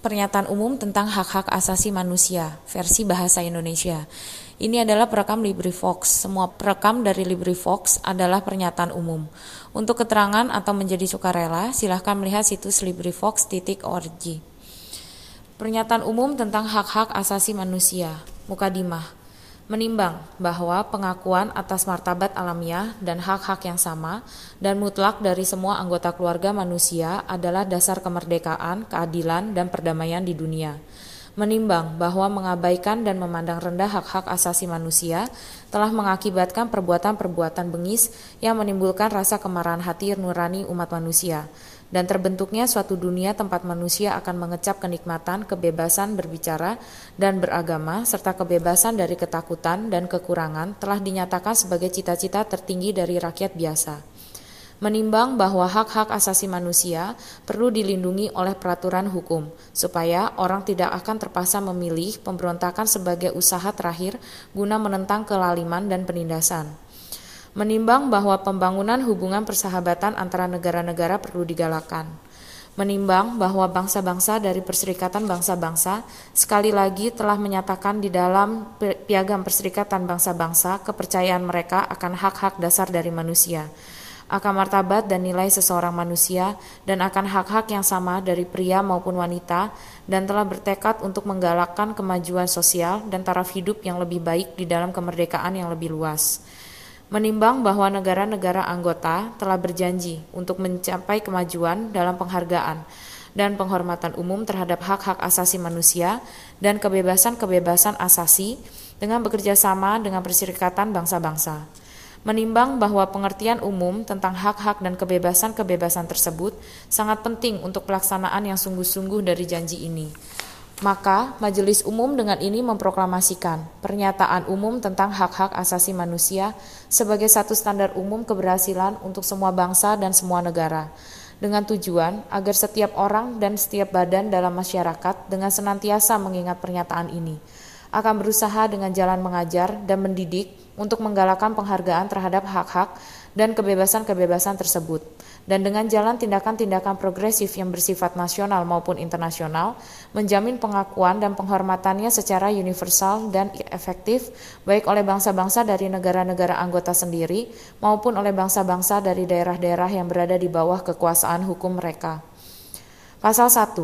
Pernyataan Umum tentang Hak-Hak Asasi Manusia, versi Bahasa Indonesia. Ini adalah perekam LibriVox. Semua perekam dari LibriVox adalah pernyataan umum. Untuk keterangan atau menjadi sukarela, silahkan melihat situs librivox.org. Pernyataan Umum tentang Hak-Hak Asasi Manusia, Mukadimah. Menimbang bahwa pengakuan atas martabat alamiah dan hak-hak yang sama dan mutlak dari semua anggota keluarga manusia adalah dasar kemerdekaan, keadilan, dan perdamaian di dunia. Menimbang bahwa mengabaikan dan memandang rendah hak-hak asasi manusia telah mengakibatkan perbuatan-perbuatan bengis yang menimbulkan rasa kemarahan hati nurani umat manusia, dan terbentuknya suatu dunia tempat manusia akan mengecap kenikmatan, kebebasan berbicara dan beragama, serta kebebasan dari ketakutan dan kekurangan telah dinyatakan sebagai cita-cita tertinggi dari rakyat biasa. Menimbang bahwa hak-hak asasi manusia perlu dilindungi oleh peraturan hukum, supaya orang tidak akan terpaksa memilih pemberontakan sebagai usaha terakhir guna menentang kelaliman dan penindasan. Menimbang bahwa pembangunan hubungan persahabatan antara negara-negara perlu digalakkan. Menimbang bahwa bangsa-bangsa dari Perserikatan Bangsa-Bangsa sekali lagi telah menyatakan di dalam Piagam Perserikatan Bangsa-Bangsa kepercayaan mereka akan hak-hak dasar dari manusia, akan martabat dan nilai seseorang manusia, dan akan hak-hak yang sama dari pria maupun wanita, dan telah bertekad untuk menggalakkan kemajuan sosial dan taraf hidup yang lebih baik di dalam kemerdekaan yang lebih luas. Menimbang bahwa negara-negara anggota telah berjanji untuk mencapai kemajuan dalam penghargaan dan penghormatan umum terhadap hak-hak asasi manusia dan kebebasan-kebebasan asasi dengan bekerja sama dengan Perserikatan Bangsa-Bangsa. Menimbang bahwa pengertian umum tentang hak-hak dan kebebasan-kebebasan tersebut sangat penting untuk pelaksanaan yang sungguh-sungguh dari janji ini. Maka, Majelis Umum dengan ini memproklamasikan Pernyataan Umum tentang Hak-Hak Asasi Manusia sebagai satu standar umum keberhasilan untuk semua bangsa dan semua negara, dengan tujuan agar setiap orang dan setiap badan dalam masyarakat dengan senantiasa mengingat pernyataan ini, akan berusaha dengan jalan mengajar dan mendidik untuk menggalakkan penghargaan terhadap hak-hak dan kebebasan-kebebasan tersebut, dan dengan jalan tindakan-tindakan progresif yang bersifat nasional maupun internasional, menjamin pengakuan dan penghormatannya secara universal dan efektif, baik oleh bangsa-bangsa dari negara-negara anggota sendiri, maupun oleh bangsa-bangsa dari daerah-daerah yang berada di bawah kekuasaan hukum mereka. Pasal 1.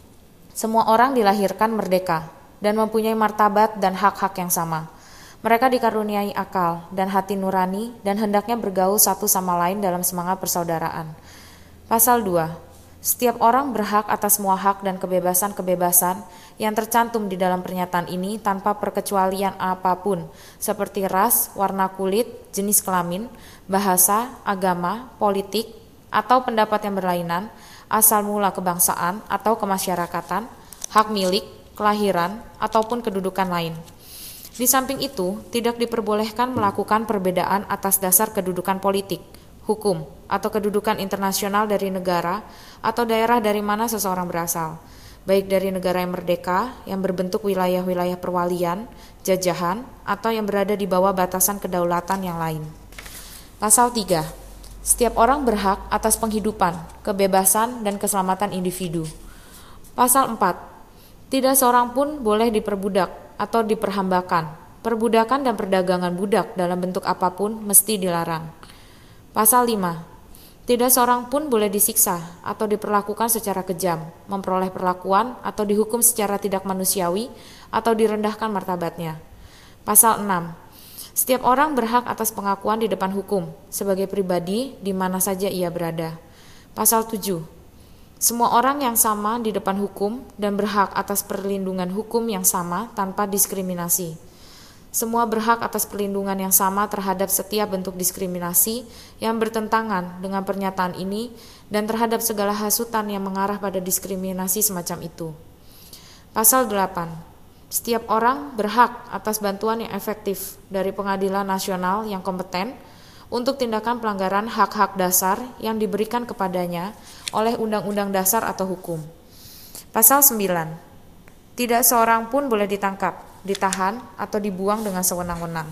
Semua orang dilahirkan merdeka dan mempunyai martabat dan hak-hak yang sama. Mereka dikaruniai akal dan hati nurani dan hendaknya bergaul satu sama lain dalam semangat persaudaraan. Pasal 2. Setiap orang berhak atas semua hak dan kebebasan-kebebasan yang tercantum di dalam pernyataan ini tanpa perkecualian apapun, seperti ras, warna kulit, jenis kelamin, bahasa, agama, politik, atau pendapat yang berlainan, asal mula kebangsaan atau kemasyarakatan, hak milik, kelahiran, ataupun kedudukan lain. Di samping itu, tidak diperbolehkan melakukan perbedaan atas dasar kedudukan politik, hukum, atau kedudukan internasional dari negara atau daerah dari mana seseorang berasal, baik dari negara yang merdeka, yang berbentuk wilayah-wilayah perwalian, jajahan, atau yang berada di bawah batasan kedaulatan yang lain. Pasal 3. Setiap orang berhak atas penghidupan, kebebasan, dan keselamatan individu. Pasal 4. Tidak seorang pun boleh diperbudak atau diperhambakan. Perbudakan dan perdagangan budak dalam bentuk apapun mesti dilarang. Pasal 5. Tidak seorang pun boleh disiksa atau diperlakukan secara kejam, memperoleh perlakuan atau dihukum secara tidak manusiawi atau direndahkan martabatnya. Pasal 6. Setiap orang berhak atas pengakuan di depan hukum sebagai pribadi di mana saja ia berada. Pasal 7. Semua orang yang sama di depan hukum dan berhak atas perlindungan hukum yang sama tanpa diskriminasi. Semua berhak atas perlindungan yang sama terhadap setiap bentuk diskriminasi yang bertentangan dengan pernyataan ini dan terhadap segala hasutan yang mengarah pada diskriminasi semacam itu. Pasal 8. Setiap orang berhak atas bantuan yang efektif dari pengadilan nasional yang kompeten untuk tindakan pelanggaran hak-hak dasar yang diberikan kepadanya oleh Undang-Undang Dasar atau hukum. Pasal 9. Tidak seorang pun boleh ditangkap, ditahan, atau dibuang dengan sewenang-wenang.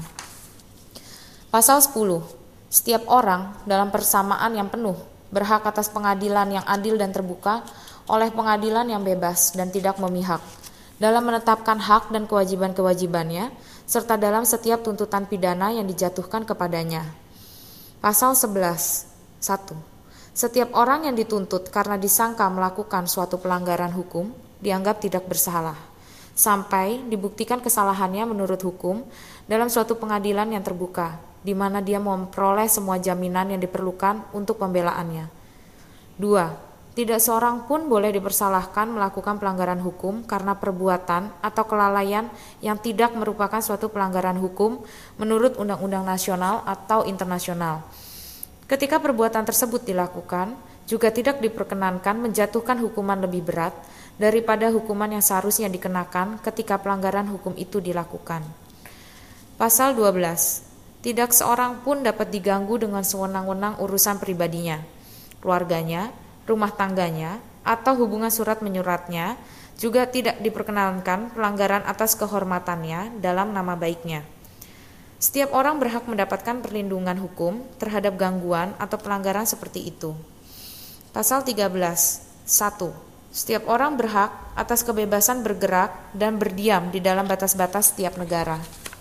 Pasal 10. Setiap orang dalam persamaan yang penuh berhak atas pengadilan yang adil dan terbuka oleh pengadilan yang bebas dan tidak memihak dalam menetapkan hak dan kewajiban-kewajibannya, serta dalam setiap tuntutan pidana yang dijatuhkan kepadanya. Pasal 11. 1. Setiap orang yang dituntut karena disangka melakukan suatu pelanggaran hukum dianggap tidak bersalah, sampai dibuktikan kesalahannya menurut hukum dalam suatu pengadilan yang terbuka, di mana dia memperoleh semua jaminan yang diperlukan untuk pembelaannya. 2. Tidak seorang pun boleh dipersalahkan melakukan pelanggaran hukum karena perbuatan atau kelalaian yang tidak merupakan suatu pelanggaran hukum menurut undang-undang nasional atau internasional. Ketika perbuatan tersebut dilakukan, juga tidak diperkenankan menjatuhkan hukuman lebih berat daripada hukuman yang seharusnya dikenakan ketika pelanggaran hukum itu dilakukan. Pasal 12. Tidak seorang pun dapat diganggu dengan sewenang-wenang urusan pribadinya, keluarganya, rumah tangganya, atau hubungan surat menyuratnya, juga tidak diperkenankan pelanggaran atas kehormatannya dalam nama baiknya. Setiap orang berhak mendapatkan perlindungan hukum terhadap gangguan atau pelanggaran seperti itu. Pasal 13. 1. Setiap orang berhak atas kebebasan bergerak dan berdiam di dalam batas-batas setiap negara.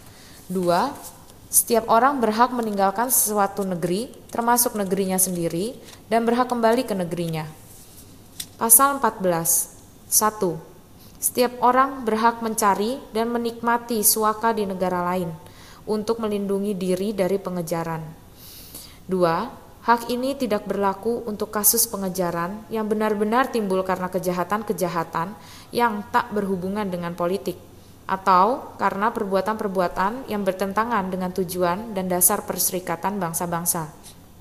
2. Setiap orang berhak meninggalkan suatu negeri, termasuk negerinya sendiri, dan berhak kembali ke negerinya. Pasal 14. 1. Setiap orang berhak mencari dan menikmati suaka di negara lain untuk melindungi diri dari pengejaran. 2. Hak ini tidak berlaku untuk kasus pengejaran yang benar-benar timbul karena kejahatan-kejahatan yang tak berhubungan dengan politik, atau karena perbuatan-perbuatan yang bertentangan dengan tujuan dan dasar Perserikatan Bangsa-Bangsa.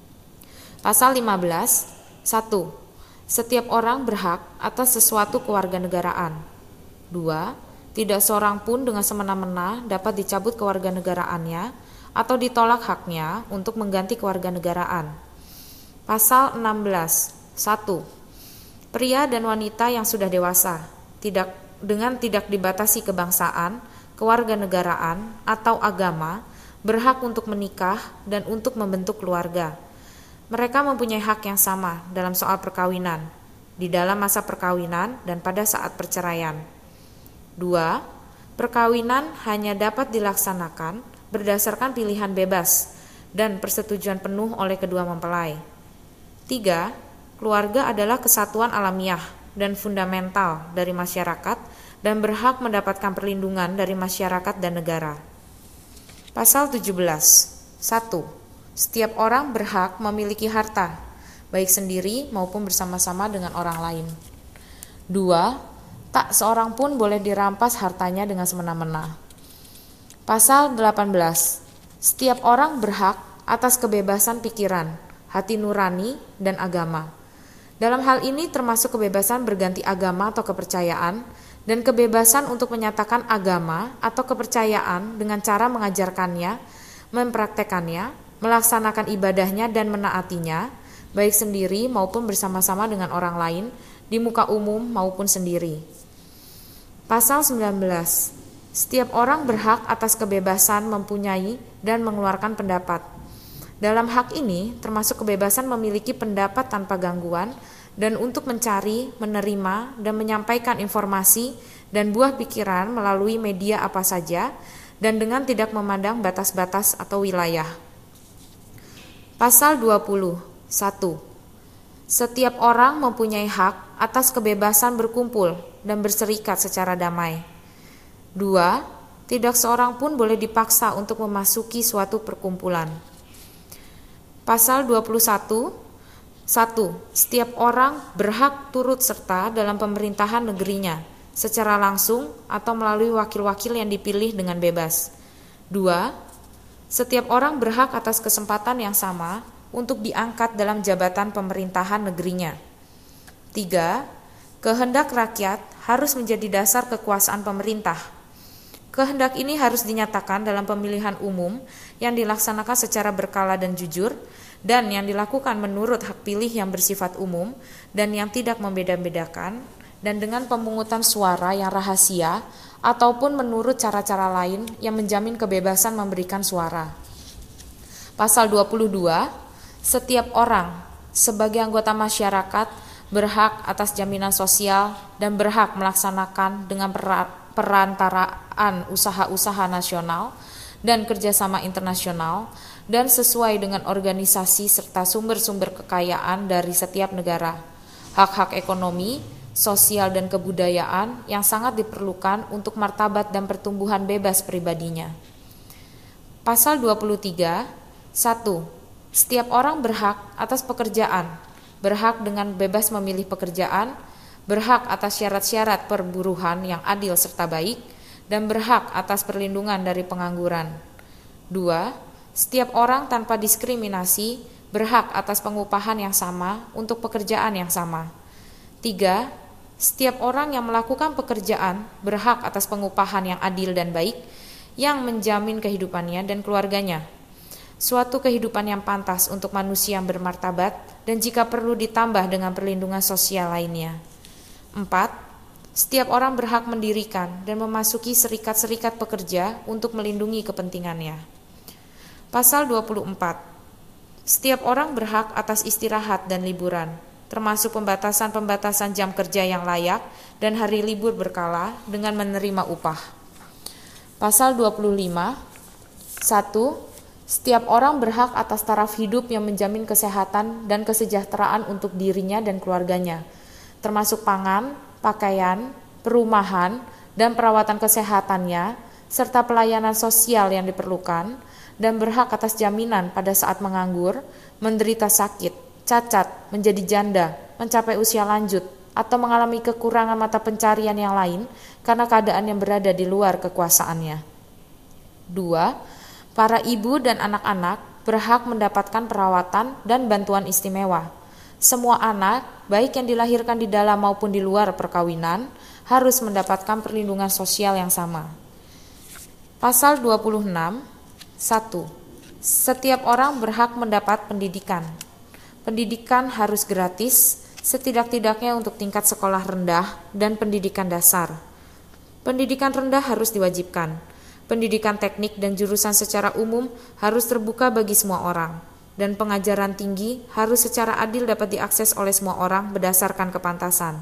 Pasal 15. 1. Setiap orang berhak atas sesuatu kewarganegaraan. 2. Tidak seorang pun dengan semena-mena dapat dicabut kewarganegaraannya atau ditolak haknya untuk mengganti kewarganegaraan. Pasal 16. 1. Pria dan wanita yang sudah dewasa tidak dibatasi kebangsaan, kewarganegaraan, atau agama, berhak untuk menikah dan untuk membentuk keluarga. Mereka mempunyai hak yang sama dalam soal perkawinan, di dalam masa perkawinan dan pada saat perceraian. 2. Perkawinan hanya dapat dilaksanakan berdasarkan pilihan bebas dan persetujuan penuh oleh kedua mempelai. 3. Keluarga adalah kesatuan alamiah dan fundamental dari masyarakat dan berhak mendapatkan perlindungan dari masyarakat dan negara. Pasal 17. 1. Setiap orang berhak memiliki harta, baik sendiri maupun bersama-sama dengan orang lain. 2. Tak seorang pun boleh dirampas hartanya dengan semena-mena. Pasal 18. Setiap orang berhak atas kebebasan pikiran, hati nurani, dan agama. Dalam hal ini termasuk kebebasan berganti agama atau kepercayaan, dan kebebasan untuk menyatakan agama atau kepercayaan dengan cara mengajarkannya, mempraktekannya, melaksanakan ibadahnya dan menaatinya, baik sendiri maupun bersama-sama dengan orang lain, di muka umum maupun sendiri. Pasal 19. Setiap orang berhak atas kebebasan mempunyai dan mengeluarkan pendapat. Dalam hak ini termasuk kebebasan memiliki pendapat tanpa gangguan dan untuk mencari, menerima, dan menyampaikan informasi dan buah pikiran melalui media apa saja dan dengan tidak memandang batas-batas atau wilayah. Pasal 20. 1. Setiap orang mempunyai hak atas kebebasan berkumpul dan berserikat secara damai. 2. Tidak seorang pun boleh dipaksa untuk memasuki suatu perkumpulan. Pasal 21. 1. Setiap orang berhak turut serta dalam pemerintahan negerinya secara langsung atau melalui wakil-wakil yang dipilih dengan bebas. 2. Setiap orang berhak atas kesempatan yang sama untuk diangkat dalam jabatan pemerintahan negerinya. 3. Kehendak rakyat harus menjadi dasar kekuasaan pemerintah. Kehendak ini harus dinyatakan dalam pemilihan umum yang dilaksanakan secara berkala dan jujur, dan yang dilakukan menurut hak pilih yang bersifat umum dan yang tidak membeda-bedakan, dan dengan pemungutan suara yang rahasia ataupun menurut cara-cara lain yang menjamin kebebasan memberikan suara. Pasal 22. Setiap orang sebagai anggota masyarakat berhak atas jaminan sosial, dan berhak melaksanakan dengan perantaraan usaha-usaha nasional dan kerjasama internasional, dan sesuai dengan organisasi serta sumber-sumber kekayaan dari setiap negara. Hak-hak ekonomi, sosial, dan kebudayaan yang sangat diperlukan untuk martabat dan pertumbuhan bebas pribadinya. Pasal 23, 1. Setiap orang berhak atas pekerjaan, berhak dengan bebas memilih pekerjaan, berhak atas syarat-syarat perburuhan yang adil serta baik, dan berhak atas perlindungan dari pengangguran. 2. Setiap orang tanpa diskriminasi berhak atas pengupahan yang sama untuk pekerjaan yang sama. 3. Setiap orang yang melakukan pekerjaan berhak atas pengupahan yang adil dan baik yang menjamin kehidupannya dan keluarganya. Suatu kehidupan yang pantas untuk manusia yang bermartabat dan jika perlu ditambah dengan perlindungan sosial lainnya. 4. Setiap orang berhak mendirikan dan memasuki serikat-serikat pekerja untuk melindungi kepentingannya. Pasal 24. Setiap orang berhak atas istirahat dan liburan, termasuk pembatasan-pembatasan jam kerja yang layak dan hari libur berkala dengan menerima upah. Pasal 25. 1. Setiap orang berhak atas taraf hidup yang menjamin kesehatan dan kesejahteraan untuk dirinya dan keluarganya, termasuk pangan, pakaian, perumahan, dan perawatan kesehatannya, serta pelayanan sosial yang diperlukan, dan berhak atas jaminan pada saat menganggur, menderita sakit, cacat, menjadi janda, mencapai usia lanjut, atau mengalami kekurangan mata pencarian yang lain karena keadaan yang berada di luar kekuasaannya. 2. Para ibu dan anak-anak berhak mendapatkan perawatan dan bantuan istimewa. Semua anak, baik yang dilahirkan di dalam maupun di luar perkawinan, harus mendapatkan perlindungan sosial yang sama. Pasal 26, 1. Setiap orang berhak mendapat pendidikan. Pendidikan harus gratis, setidak-tidaknya untuk tingkat sekolah rendah dan pendidikan dasar. Pendidikan rendah harus diwajibkan. Pendidikan teknik dan jurusan secara umum harus terbuka bagi semua orang, dan pengajaran tinggi harus secara adil dapat diakses oleh semua orang berdasarkan kepantasan.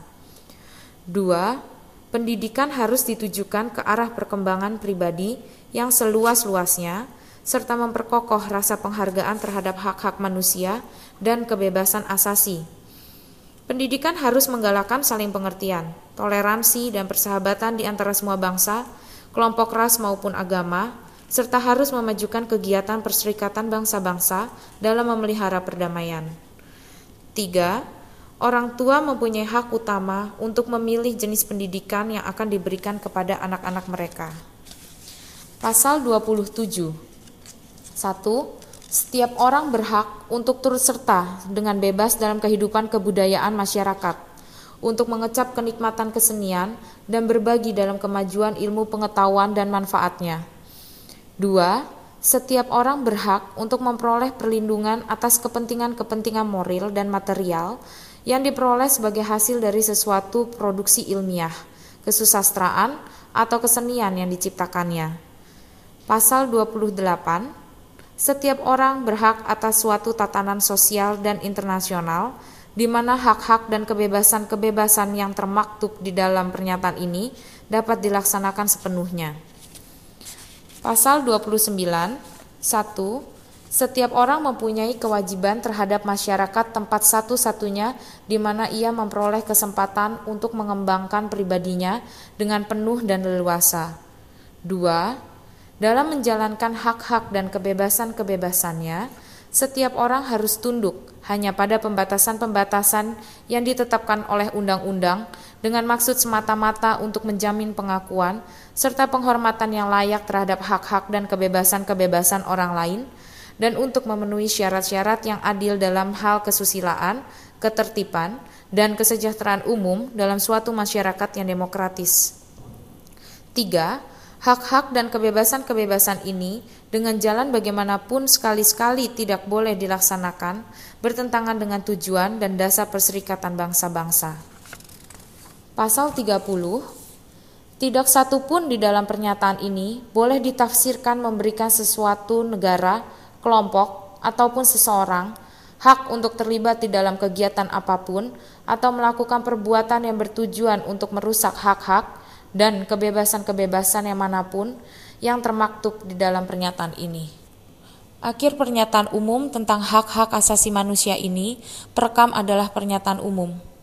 2. Pendidikan harus ditujukan ke arah perkembangan pribadi yang seluas-luasnya, serta memperkokoh rasa penghargaan terhadap hak-hak manusia dan kebebasan asasi. Pendidikan harus menggalakkan saling pengertian, toleransi, dan persahabatan di antara semua bangsa, kelompok ras maupun agama, serta harus memajukan kegiatan perserikatan bangsa-bangsa dalam memelihara perdamaian. 3. Orang tua mempunyai hak utama untuk memilih jenis pendidikan yang akan diberikan kepada anak-anak mereka. Pasal 27. 1. Setiap orang berhak untuk turut serta dengan bebas dalam kehidupan kebudayaan masyarakat, untuk mengecap kenikmatan kesenian dan berbagi dalam kemajuan ilmu pengetahuan dan manfaatnya. 2. Setiap orang berhak untuk memperoleh perlindungan atas kepentingan-kepentingan moral dan material yang diperoleh sebagai hasil dari sesuatu produksi ilmiah, kesusastraan, atau kesenian yang diciptakannya. Pasal 28. Setiap orang berhak atas suatu tatanan sosial dan internasional di mana hak-hak dan kebebasan-kebebasan yang termaktub di dalam pernyataan ini dapat dilaksanakan sepenuhnya. Pasal 29, 1. Setiap orang mempunyai kewajiban terhadap masyarakat tempat satu-satunya di mana ia memperoleh kesempatan untuk mengembangkan pribadinya dengan penuh dan leluasa. 2. Dalam menjalankan hak-hak dan kebebasan-kebebasannya, setiap orang harus tunduk hanya pada pembatasan-pembatasan yang ditetapkan oleh undang-undang dengan maksud semata-mata untuk menjamin pengakuan serta penghormatan yang layak terhadap hak-hak dan kebebasan-kebebasan orang lain dan untuk memenuhi syarat-syarat yang adil dalam hal kesusilaan, ketertiban, dan kesejahteraan umum dalam suatu masyarakat yang demokratis. 3. Hak-hak dan kebebasan-kebebasan ini dengan jalan bagaimanapun sekali-sekali tidak boleh dilaksanakan bertentangan dengan tujuan dan dasar perserikatan bangsa-bangsa. Pasal 30. Tidak satu pun di dalam pernyataan ini boleh ditafsirkan memberikan sesuatu negara, kelompok, ataupun seseorang hak untuk terlibat di dalam kegiatan apapun atau melakukan perbuatan yang bertujuan untuk merusak hak-hak dan kebebasan-kebebasan yang manapun yang termaktub di dalam pernyataan ini. Akhir pernyataan umum tentang hak-hak asasi manusia ini, perekam adalah pernyataan umum.